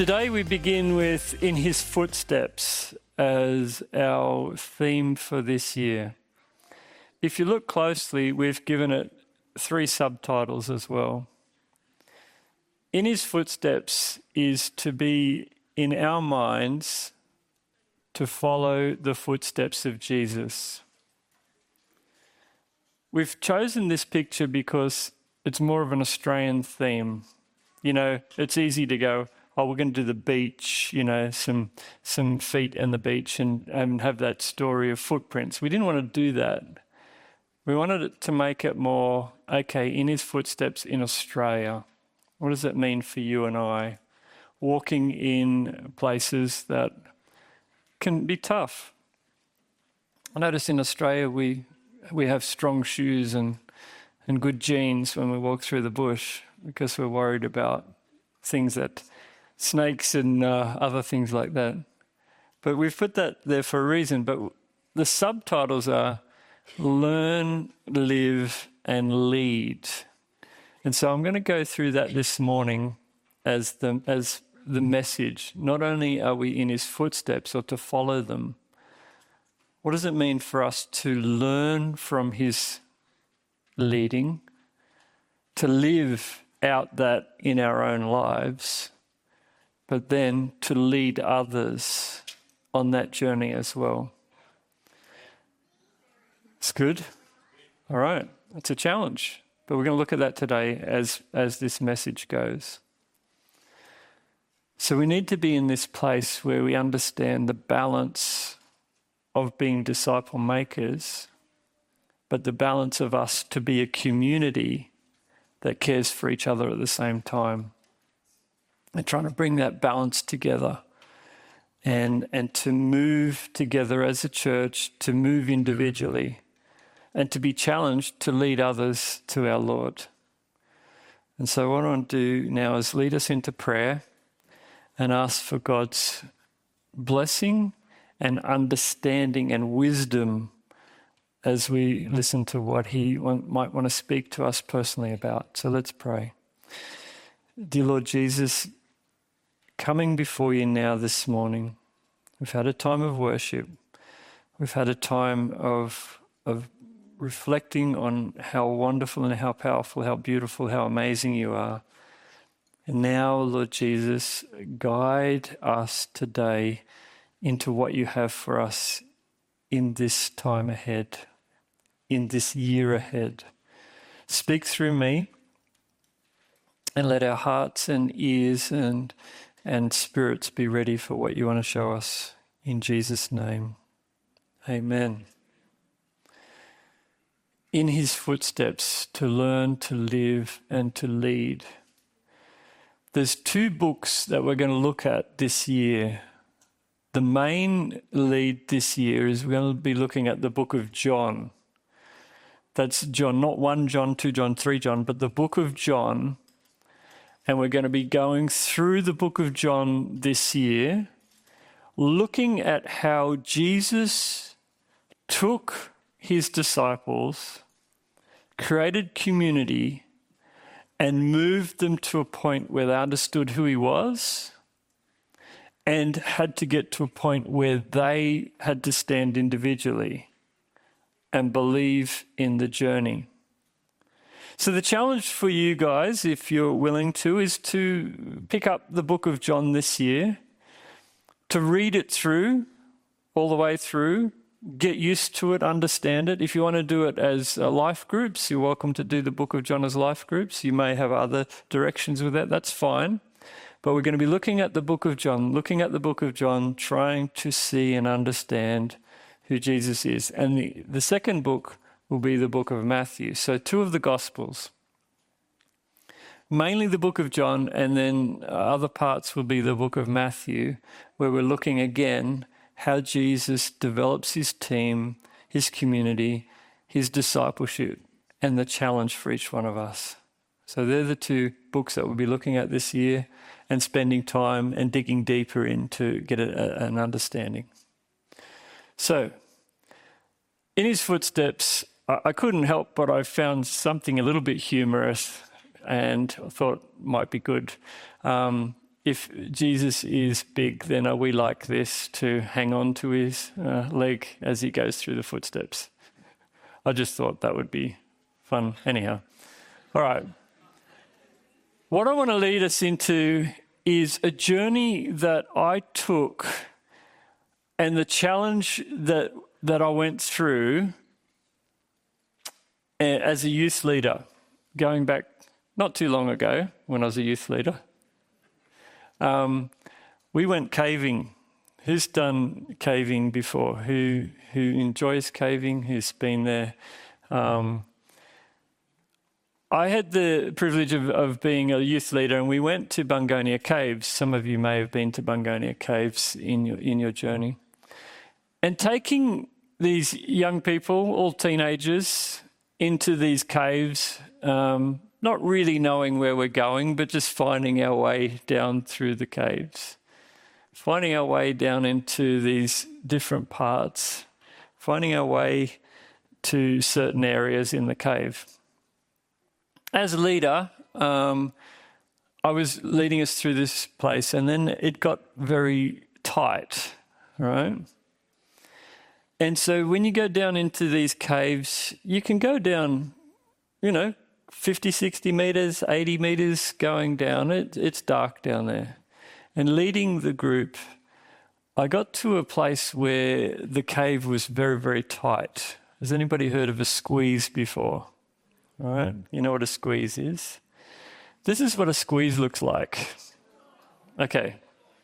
Today we begin with In His Footsteps as our theme for this year. If you look closely, we've given it 3 subtitles as well. In His Footsteps is to be in our minds to follow the footsteps of Jesus. We've chosen this picture because it's more of an Australian theme. You know, it's easy to go, oh, we're going to do the beach, you know, some feet in the beach and have that story of footprints. We didn't want to do that. We wanted it to make it more, okay, in His footsteps in Australia. What does that mean for you and I? Walking in places that can be tough. I notice in Australia we have strong shoes and good jeans when we walk through the bush because we're worried about things that snakes and other things like that. But we've put that there for a reason. But the subtitles are Learn, Live and Lead. And so I'm going to go through that this morning as the message. Not only are we in His footsteps or to follow them, what does it mean for us to learn from His leading, to live out that in our own lives, but then to lead others on that journey as well. It's good. All right. It's a challenge, but we're going to look at that today as this message goes. So we need to be in this place where we understand the balance of being disciple makers, but the balance of us to be a community that cares for each other at the same time. And trying to bring that balance together and to move together as a church, to move individually, and to be challenged to lead others to our Lord. And so what I want to do now is lead us into prayer and ask for God's blessing and understanding and wisdom as we listen to what He might want to speak to us personally about. So let's pray. Dear Lord Jesus, coming before you now this morning, we've had a time of worship. We've had a time of reflecting on how wonderful and how powerful, how beautiful, how amazing you are. And now, Lord Jesus, guide us today into what you have for us in this time ahead, in this year ahead. Speak through me and let our hearts and ears and spirits be ready for what you want to show us. In Jesus' name, amen. In His footsteps, to learn, to live, and to lead. There's 2 books that we're going to look at this year. The main lead this year is we're going to be looking at the book of John. That's John, not 1 John, 2 John, 3 John, but the book of John. And we're going to be going through the book of John this year, looking at how Jesus took His disciples, created community, and moved them to a point where they understood who He was and had to get to a point where they had to stand individually and believe in the journey. So the challenge for you guys, if you're willing to, is to pick up the book of John this year, to read it through, all the way through, get used to it, understand it. If you want to do it as life groups, you're welcome to do the book of John as life groups. You may have other directions with that, that's fine. But we're going to be looking at the book of John, trying to see and understand who Jesus is. And the second book will be the book of Matthew. So 2 of the Gospels. Mainly the book of John, and then other parts will be the book of Matthew, where we're looking again how Jesus develops His team, His community, His discipleship, and the challenge for each one of us. So they're the 2 books that we'll be looking at this year and spending time and digging deeper in to get an understanding. So, in His footsteps, I couldn't help but I found something a little bit humorous and I thought might be good. if Jesus is big, then are we like this to hang on to his leg as he goes through the footsteps? I just thought that would be fun. Anyhow, all right. What I want to lead us into is a journey that I took and the challenge that I went through as a youth leader, going back not too long ago when I was a youth leader. We went caving. Who's done caving before? Who enjoys caving? Who's been there? I had the privilege of being a youth leader, and we went to Bungonia Caves. Some of you may have been to Bungonia Caves in your journey. And taking these young people, all teenagers, into these caves, not really knowing where we're going, but just finding our way down through the caves, finding our way down into these different parts, finding our way to certain areas in the cave. As a leader, I was leading us through this place, and then it got very tight, right? And so when you go down into these caves, you can go down, 50, 60 metres, 80 metres going down. It's dark down there. And leading the group, I got to a place where the cave was very, very tight. Has anybody heard of a squeeze before? All right, you know what a squeeze is? This is what a squeeze looks like. Okay.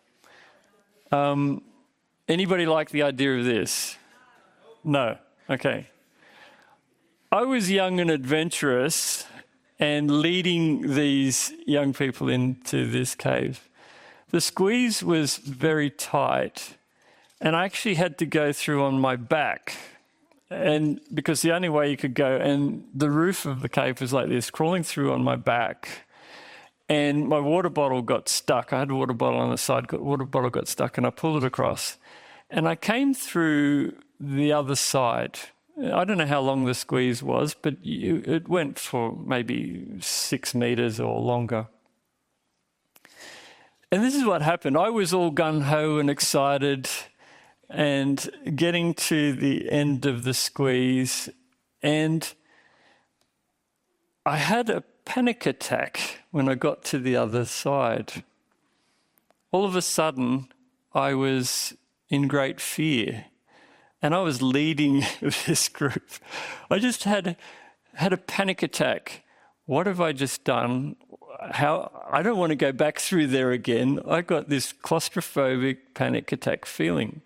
Anybody like the idea of this? No. Okay. I was young and adventurous and leading these young people into this cave. The squeeze was very tight, and I actually had to go through on my back. And because the only way you could go, and the roof of the cave was like this, crawling through on my back, and my water bottle got stuck. I had a water bottle on the side, water bottle got stuck, and I pulled it across. And I came through the other side. I don't know how long the squeeze was, but it went for maybe 6 metres or longer. And this is what happened. I was all gung-ho and excited, and getting to the end of the squeeze, and I had a panic attack when I got to the other side. All of a sudden, I was in great fear, and I was leading this group. I just had a panic attack. What have I just done? I don't want to go back through there again. I got this claustrophobic panic attack feeling.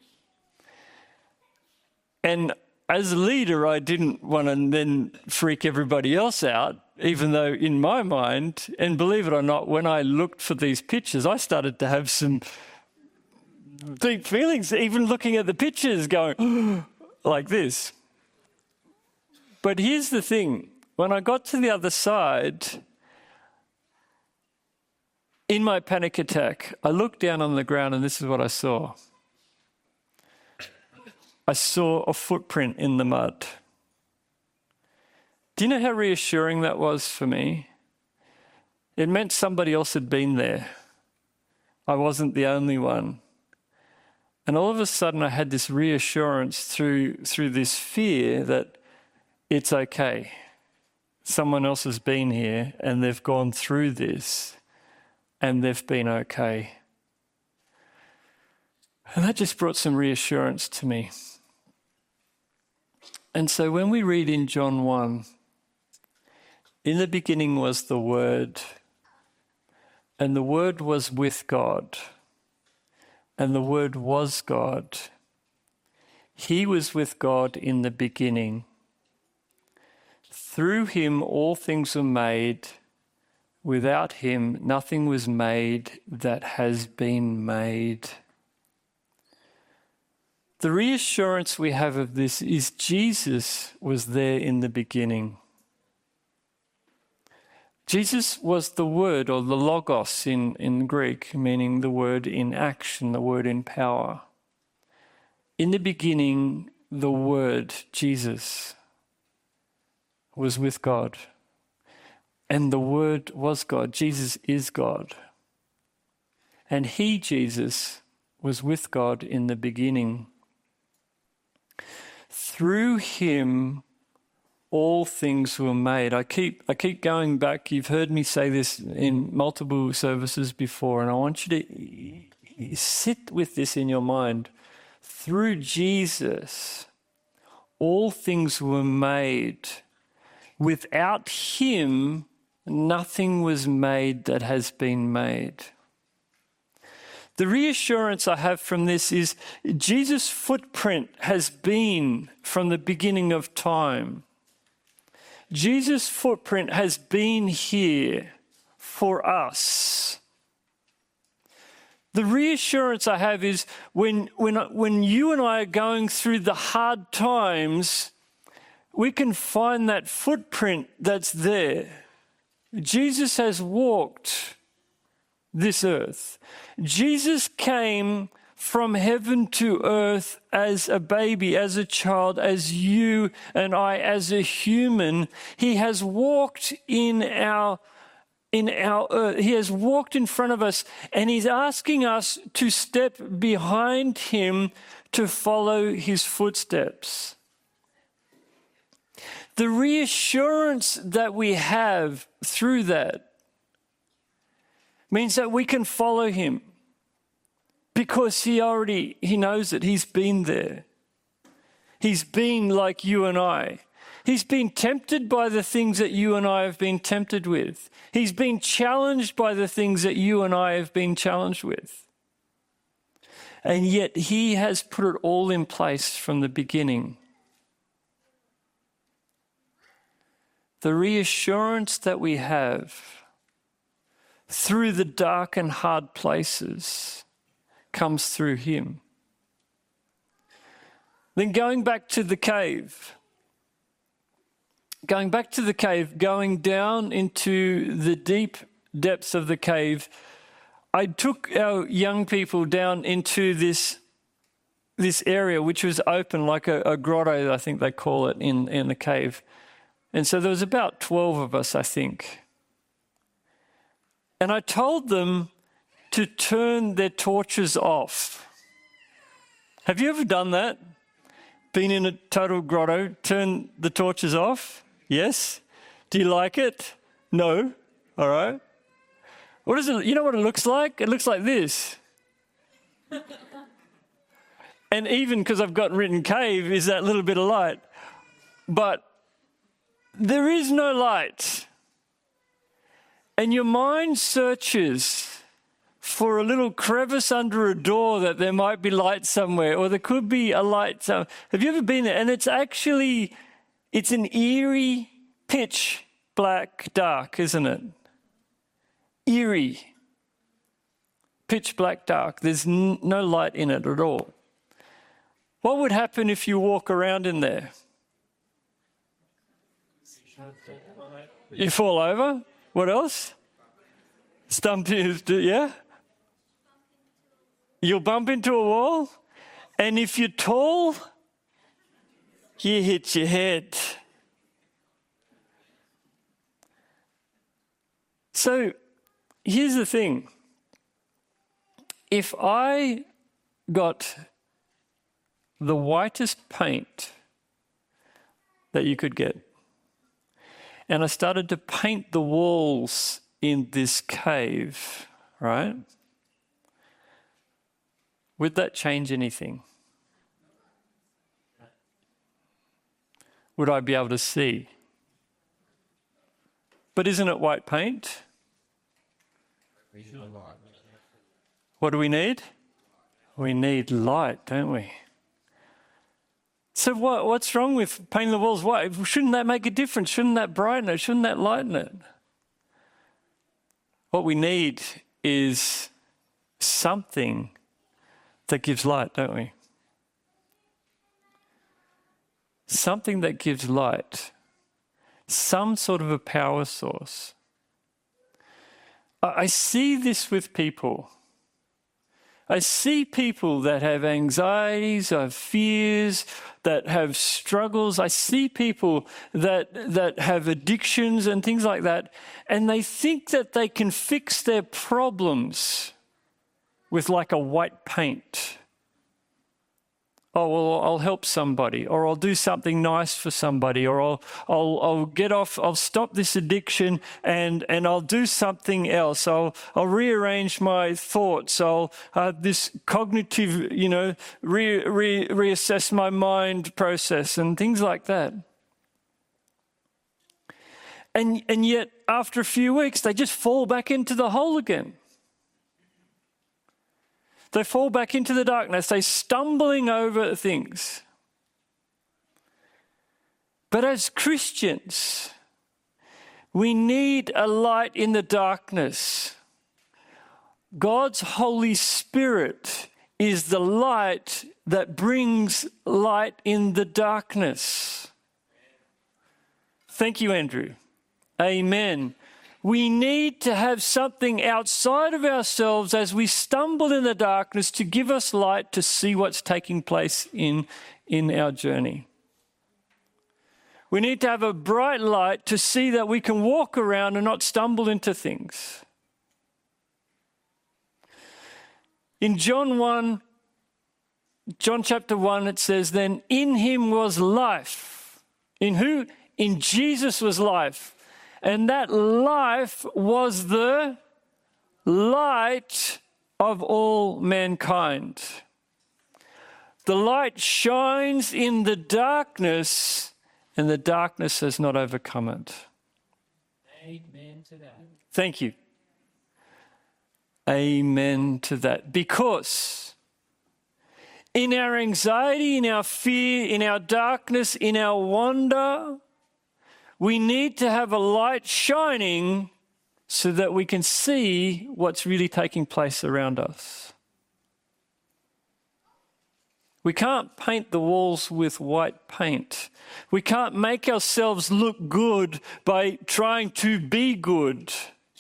And as a leader, I didn't want to then freak everybody else out, even though in my mind, and believe it or not, when I looked for these pictures, I started to have some deep feelings, even looking at the pictures going like this. But here's the thing. When I got to the other side, in my panic attack, I looked down on the ground and this is what I saw. I saw a footprint in the mud. Do you know how reassuring that was for me? It meant somebody else had been there. I wasn't the only one. And all of a sudden I had this reassurance through this fear that it's okay. Someone else has been here and they've gone through this and they've been okay. And that just brought some reassurance to me. And so when we read in John 1, in the beginning was the Word, and the Word was with God, and the Word was God. He was with God in the beginning. Through him all things were made. Without him nothing was made that has been made. The reassurance we have of this is Jesus was there in the beginning. Jesus was the Word, or the Logos in Greek, meaning the Word in action, the Word in power. In the beginning, the Word, Jesus, was with God. And the Word was God. Jesus is God. And he, Jesus, was with God in the beginning. Through him, all things were made. I keep going back. You've heard me say this in multiple services before, and I want you to sit with this in your mind. Through Jesus, all things were made. Without him, nothing was made that has been made. The reassurance I have from this is Jesus' footprint has been from the beginning of time. Jesus' footprint has been here for us. The reassurance I have is when you and I are going through the hard times, we can find that footprint that's there. Jesus has walked this earth. Jesus came from heaven to earth as a baby, as a child, as you and I, as a human. He has walked in our earth. He has walked in front of us, and he's asking us to step behind him to follow his footsteps. The reassurance that we have through that means that we can follow him because he knows it. He's been there. He's been like you and I. He's been tempted by the things that you and I have been tempted with. He's been challenged by the things that you and I have been challenged with. And yet he has put it all in place from the beginning. The reassurance that we have through the dark and hard places comes through him. Then going back to the cave, going down into the deep depths of the cave, I took our young people down into this area which was open like a grotto, I think they call it, in the cave. And so there was about 12 of us, I think. And I told them to turn their torches off. Have you ever done that? Been in a total grotto, turn the torches off? Yes? Do you like it? No? All right. What is it? You know what it looks like? It looks like this. And even because I've got written cave is that little bit of light. But there is no light. And your mind searches for a little crevice under a door that there might be light somewhere, or there could be a light. Have you ever been there? And it's an eerie, pitch black dark, isn't it? Eerie, pitch black dark. There's no light in it at all. What would happen if you walk around in there? You fall over. What else? Stump you, yeah? You'll bump into a wall. And if you're tall, you hit your head. So here's the thing. If I got the whitest paint that you could get, and I started to paint the walls in this cave, right? Would that change anything? Would I be able to see? But isn't it white paint? What do we need? We need light, don't we? So what's wrong with painting the walls white? Shouldn't that make a difference? Shouldn't that brighten it? Shouldn't that lighten it? What we need is something that gives light, don't we? Something that gives light. Some sort of a power source. I see this with people. I see people that have anxieties, have fears, that have struggles. I see people that have addictions and things like that, and they think that they can fix their problems with like a white paint. Oh, well, I'll help somebody, or I'll do something nice for somebody, or I'll get off, I'll stop this addiction and I'll do something else. I'll rearrange my thoughts. I'll this cognitive, reassess my mind process and things like that. And yet, after a few weeks, they just fall back into the hole again. They fall back into the darkness. They're stumbling over things. But as Christians, we need a light in the darkness. God's Holy Spirit is the light that brings light in the darkness. Thank you, Andrew. Amen. We need to have something outside of ourselves as we stumble in the darkness to give us light to see what's taking place in our journey. We need to have a bright light to see that we can walk around and not stumble into things. In John chapter 1, it says, then in him was life. In who? In Jesus was life. And that life was the light of all mankind. The light shines in the darkness, and the darkness has not overcome it. Amen to that. Thank you. Amen to that. Because in our anxiety, in our fear, in our darkness, in our wonder, we need to have a light shining so that we can see what's really taking place around us. We can't paint the walls with white paint. We can't make ourselves look good by trying to be good,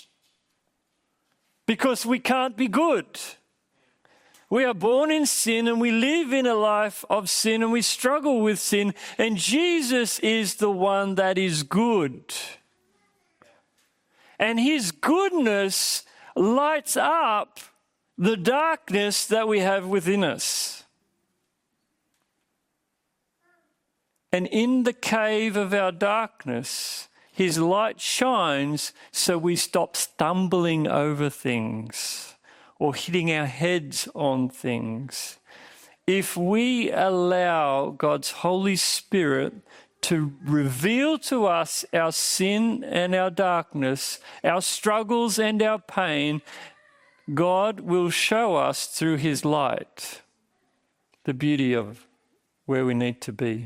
because we can't be good. We are born in sin and we live in a life of sin and we struggle with sin, and Jesus is the one that is good. And his goodness lights up the darkness that we have within us. And in the cave of our darkness, his light shines so we stop stumbling over things or hitting our heads on things. If we allow God's Holy Spirit to reveal to us our sin and our darkness, our struggles and our pain, God will show us through his light the beauty of where we need to be.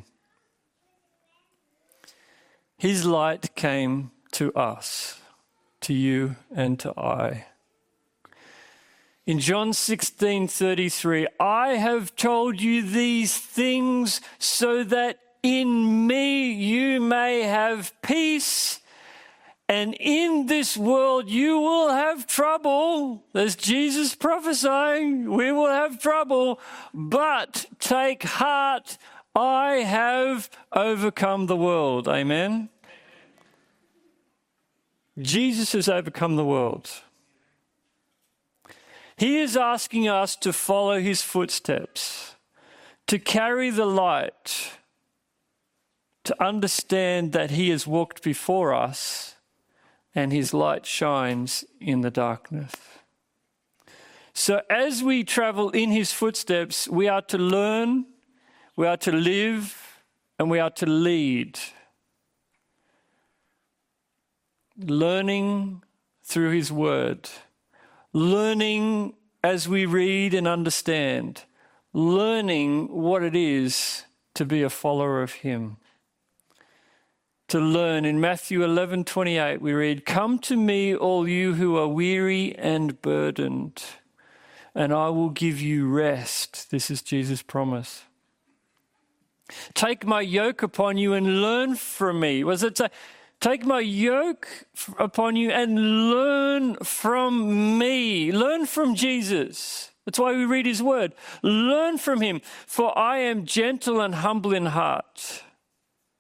His light came to us, to you and to I. In John 16:33, I have told you these things so that in me you may have peace, and in this world you will have trouble. There's Jesus prophesying, we will have trouble, but take heart, I have overcome the world. Amen? Jesus has overcome the world. He is asking us to follow his footsteps, to carry the light, to understand that he has walked before us and his light shines in the darkness. So as we travel in his footsteps, we are to learn, we are to live, and we are to lead. Learning through his word. Learning as we read and understand, learning what it is to be a follower of him. To learn, in Matthew 11:28 we read, come to me all you who are weary and burdened, and I will give you rest. This is Jesus' promise. Take my yoke upon you and learn from me. Was it say, take my yoke upon you and learn from me. Learn from Jesus. That's why we read his word. Learn from him, for I am gentle and humble in heart.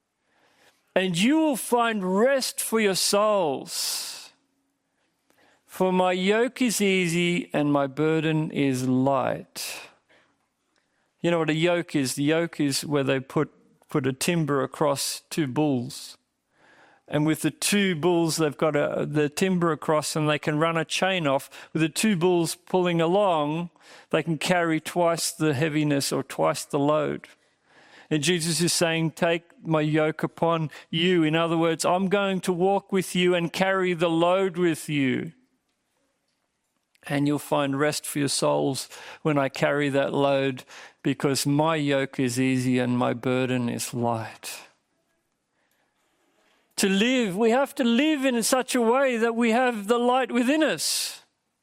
And you will find rest for your souls. For my yoke is easy and my burden is light. You know what a yoke is? The yoke is where they put a timber across two bulls. And with the two bulls, they've got the timber across and they can run a chain off. With the two bulls pulling along, they can carry twice the heaviness or twice the load. And Jesus is saying, take my yoke upon you. In other words, I'm going to walk with you and carry the load with you. And you'll find rest for your souls when I carry that load, because my yoke is easy and my burden is light. To live, we have to live in such a way that we have the light within us.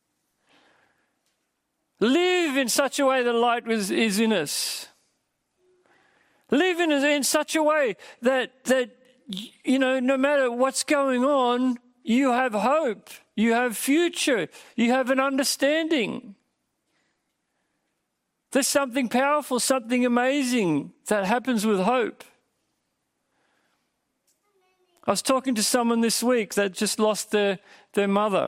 Live in such a way that light is in us. Live in such a way that you know, no matter what's going on, you have hope, you have future, you have an understanding. There's something powerful, something amazing that happens with hope. I was talking to someone this week that just lost their mother.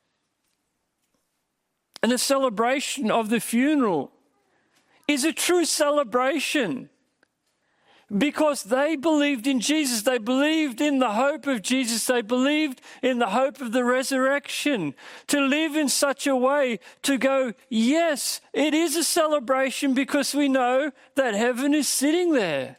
And the celebration of the funeral is a true celebration because they believed in Jesus. They believed in the hope of Jesus. They believed in the hope of the resurrection. To live in such a way, to go, yes, it is a celebration because we know that heaven is sitting there.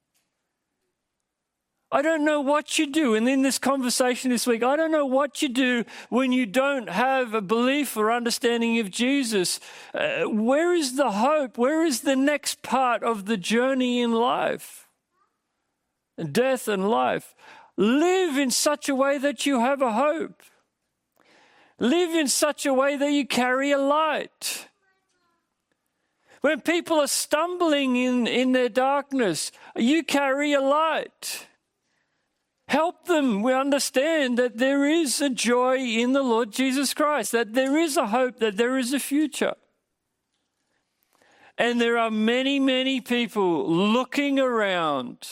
I don't know what you do, and in this conversation this week, I don't know what you do when you don't have a belief or understanding of Jesus. Where is the hope? Where is the next part of the journey in life? Death and life. Live in such a way that you have a hope. Live in such a way that you carry a light. When people are stumbling in their darkness, you carry a light. Help them. We understand that there is a joy in the Lord Jesus Christ, that there is a hope, that there is a future. And there are many, many people looking around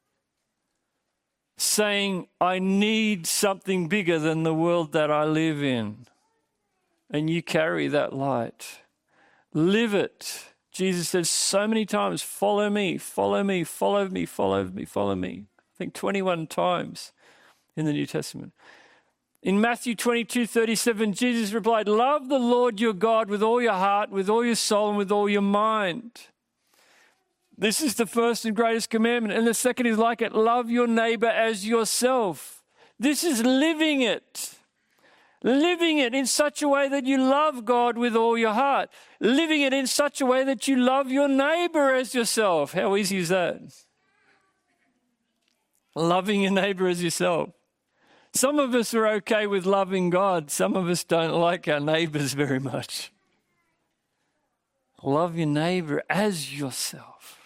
saying, I need something bigger than the world that I live in. And you carry that light. Live it. Jesus says so many times, follow me, follow me, follow me, follow me, follow me. I think 21 times in the New Testament. In Matthew 22:37, Jesus replied, love the Lord your God with all your heart, with all your soul, and with all your mind. This is the first and greatest commandment. And the second is like it, love your neighbor as yourself. This is living it. Living it in such a way that you love God with all your heart. Living it in such a way that you love your neighbor as yourself. How easy is that? Loving your neighbor as yourself. Some of us are okay with loving God. Some of us don't like our neighbors very much. Love your neighbor as yourself.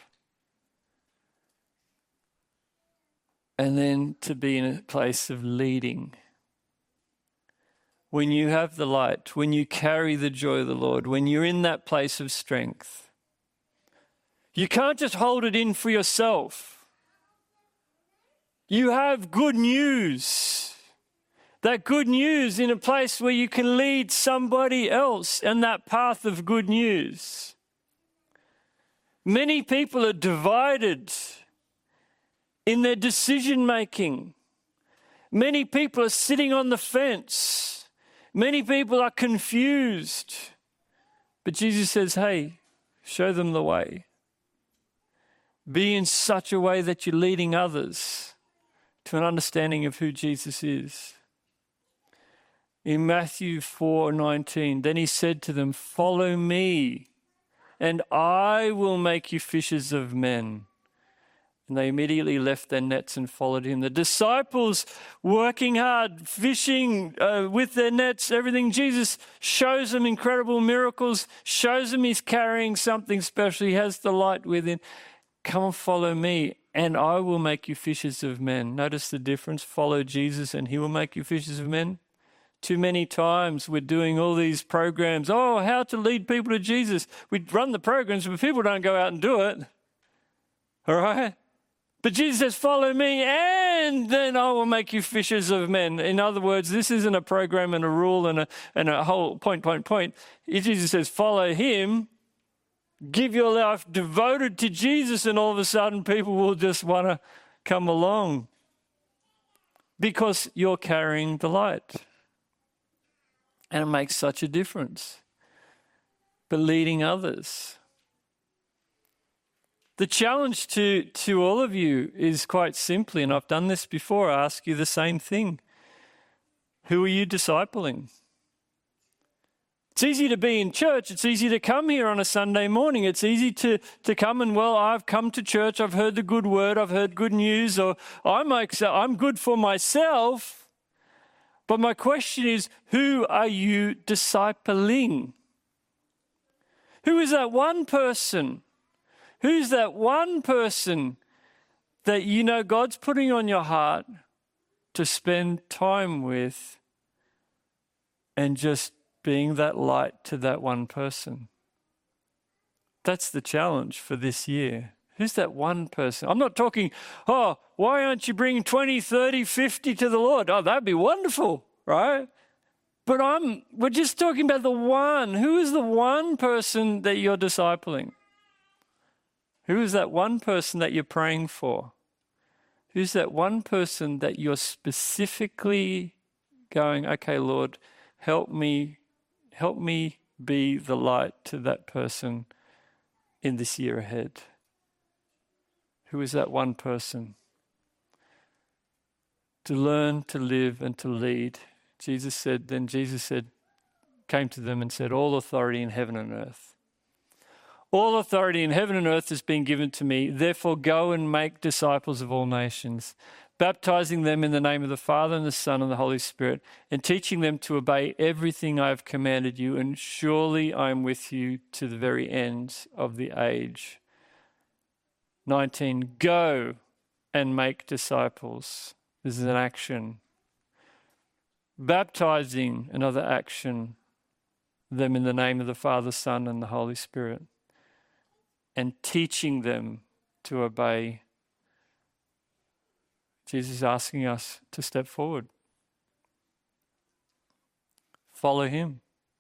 And then to be in a place of leading. When you have the light, when you carry the joy of the Lord, when you're in that place of strength, you can't just hold it in for yourself. You have good news. That good news in a place where you can lead somebody else in that path of good news. Many people are divided in their decision making. Many people are sitting on the fence. Many people are confused. But Jesus says, hey, show them the way. Be in such a way that you're leading others to an understanding of who Jesus is. In Matthew 4:19, then he said to them, follow me, and I will make you fishers of men. And they immediately left their nets and followed him. The disciples working hard, fishing with their nets, everything. Jesus shows them incredible miracles, shows them he's carrying something special. He has the light within. Come and follow me, and I will make you fishers of men. Notice the difference. Follow Jesus and he will make you fishers of men. Too many times we're doing all these programs. Oh, how to lead people to Jesus. We run the programs, but people don't go out and do it. All right? But Jesus says, follow me, and then I will make you fishers of men. In other words, this isn't a program and a rule and a whole point. Jesus says, follow him, give your life devoted to Jesus, and all of a sudden people will just want to come along because you're carrying the light. And it makes such a difference. But leading others. The challenge to all of you is quite simply, and I've done this before, I ask you the same thing. Who are you discipling? It's easy to be in church. It's easy to come here on a Sunday morning. It's easy to come and, well, I've come to church. I've heard the good word. I've heard good news. Or I'm good for myself. But my question is, who are you discipling? Who is that one person? Who's that one person that you know God's putting on your heart to spend time with and just being that light to that one person? That's the challenge for this year. Who's that one person? I'm not talking, oh, why aren't you bringing 20, 30, 50 to the Lord? Oh, that'd be wonderful, right? But we're just talking about the one. Who is the one person that you're discipling? Who is that one person that you're praying for? Who's that one person that you're specifically going, okay, Lord, help me be the light to that person in this year ahead? Who is that one person? To learn, to live, and to lead. Jesus said, came to them and said, all authority in heaven and earth. All authority in heaven and earth has been given to me. Therefore, go and make disciples of all nations, baptizing them in the name of the Father and the Son and the Holy Spirit, and teaching them to obey everything I have commanded you. And surely I am with you to the very end of the age. 19, go and make disciples. This is an action. Baptizing, another action, them in the name of the Father, Son, and the Holy Spirit. And teaching them to obey. Jesus is asking us to step forward. Follow him.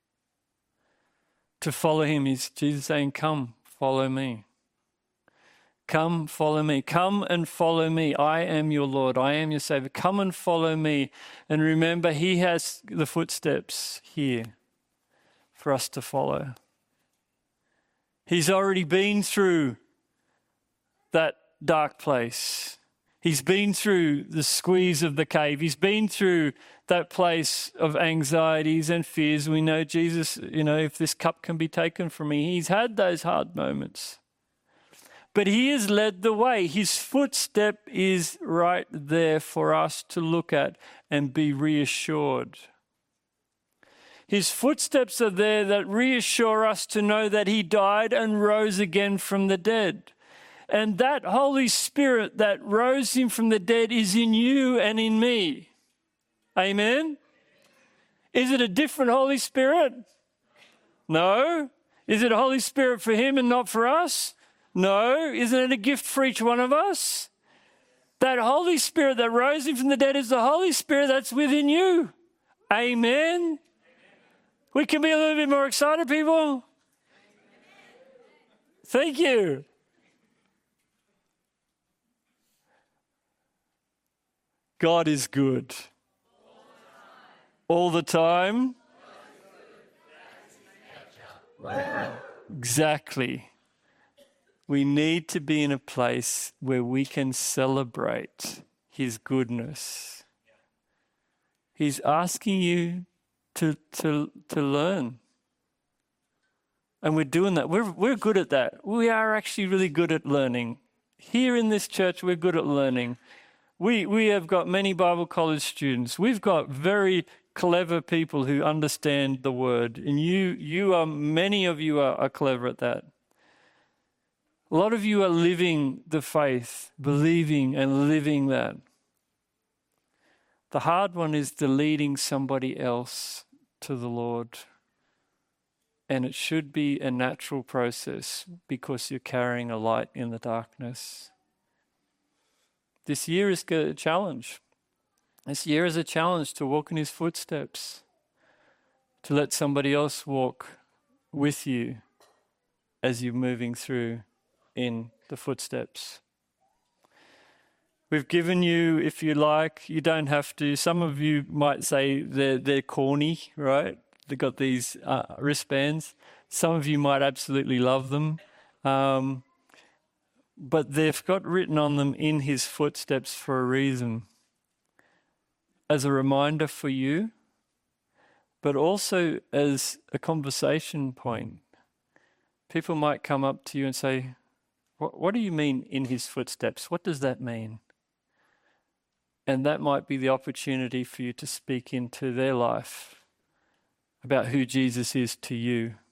To follow him is Jesus saying, come, follow me. Come, follow me. Come and follow me. I am your Lord. I am your Savior. Come and follow me. And remember, he has the footsteps here for us to follow. He's already been through that dark place. He's been through the squeeze of the cave. He's been through that place of anxieties and fears. We know Jesus, if this cup can be taken from me, he's had those hard moments. But he has led the way. His footstep is right there for us to look at and be reassured. His footsteps are there that reassure us to know that he died and rose again from the dead. And that Holy Spirit that rose him from the dead is in you and in me. Amen? Is it a different Holy Spirit? No. Is it a Holy Spirit for him and not for us? No. Isn't it a gift for each one of us? That Holy Spirit that rose him from the dead is the Holy Spirit that's within you. Amen? We can be a little bit more excited, people. Thank you. God is good. All the time. Exactly. We need to be in a place where we can celebrate his goodness. He's asking you to learn. And we're doing that. We're good at that. We are actually really good at learning. Here in this church, we're good at learning. We have got many Bible college students. We've got very clever people who understand the word. And many of you are clever at that. A lot of you are living the faith, believing and living that. The hard one is the leading somebody else to the Lord. And it should be a natural process because you're carrying a light in the darkness. This year is a challenge. This year is a challenge to walk in his footsteps, to let somebody else walk with you as you're moving through in the footsteps. We've given you, if you like, you don't have to. Some of you might say they're corny, right? They've got these wristbands. Some of you might absolutely love them. But they've got written on them "in his footsteps" for a reason. As a reminder for you, but also as a conversation point. People might come up to you and say, what do you mean in his footsteps? What does that mean? And that might be the opportunity for you to speak into their life about who Jesus is to you.